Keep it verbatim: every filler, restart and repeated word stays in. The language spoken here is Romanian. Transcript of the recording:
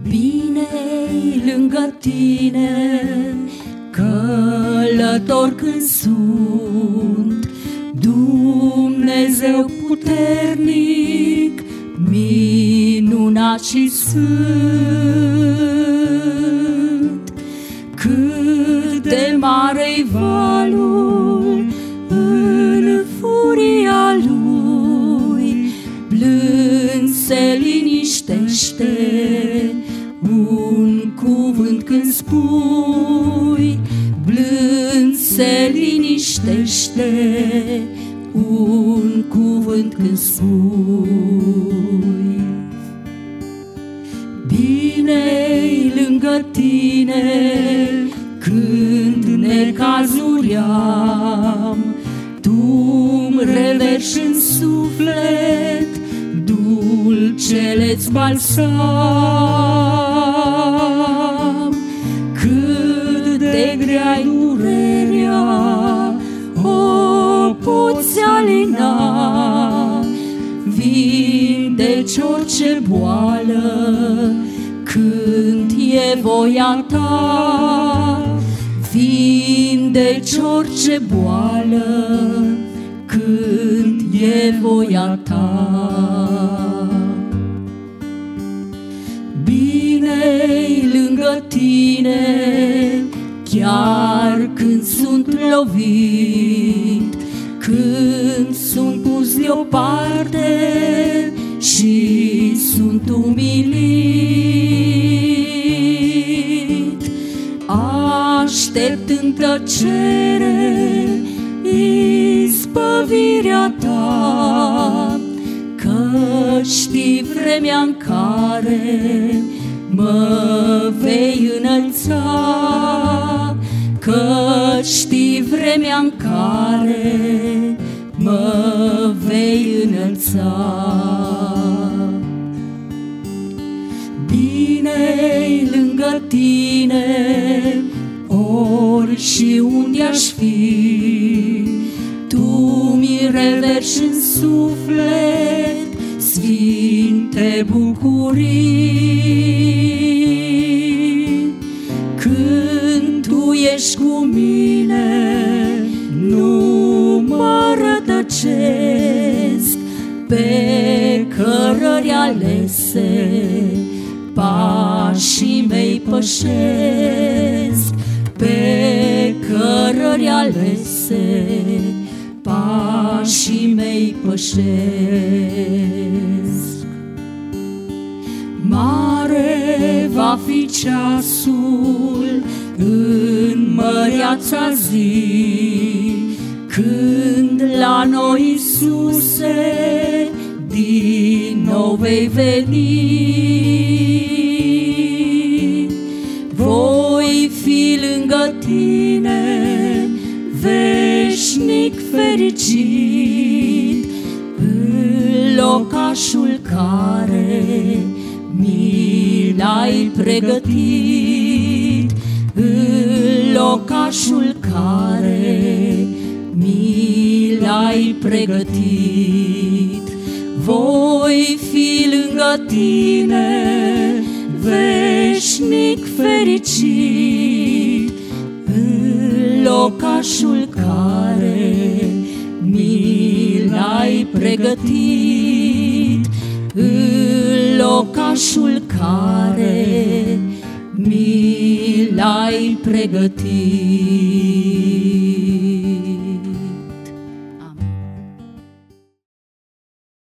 Bine-i lângă tine, călător când sunt, Dumnezeu puternic, minunat și sfânt. Cât de mare-i valul în furia lui, blând se liniștește un cuvânt când spui, blând se liniștește un cuvânt când spui. Bine-i lângă tine când necazuri am, tu-mi reverși în suflet dulcele-ți balsam. Cât de grea-i durerea, o poți alina, vindeci orice boală când e voia ta, vindeci orice boală când e voia ta. Bine-i lângă tine chiar când sunt lovit, când sunt pus deoparte și sunt umilit. Aștept în tăcere izbăvirea ta, că știi vremea în care mă vei înălța, că știi vremea în care mă vei înălța. Bine-i lângă tine ori și unde aș fi, tu mi reverși în suflet sfinte bucurii. Când tu ești cu mine, nu mă rătăcesc, pe cărări alese pașii mei pășesc, pe cărări alese pașii mei pășesc. Mare va fi ceasul în măreața zi, când la noi, Iisuse, din nou vei veni. Voi fi lângă tine, veșnic fericit, în locașul care mi l-ai pregătit, în locașul care mi l-ai pregătit. Voi fi lângă tine, veșnic fericit, în locașul care mi l-ai pregătit, în locașul care mi l-ai pregătit.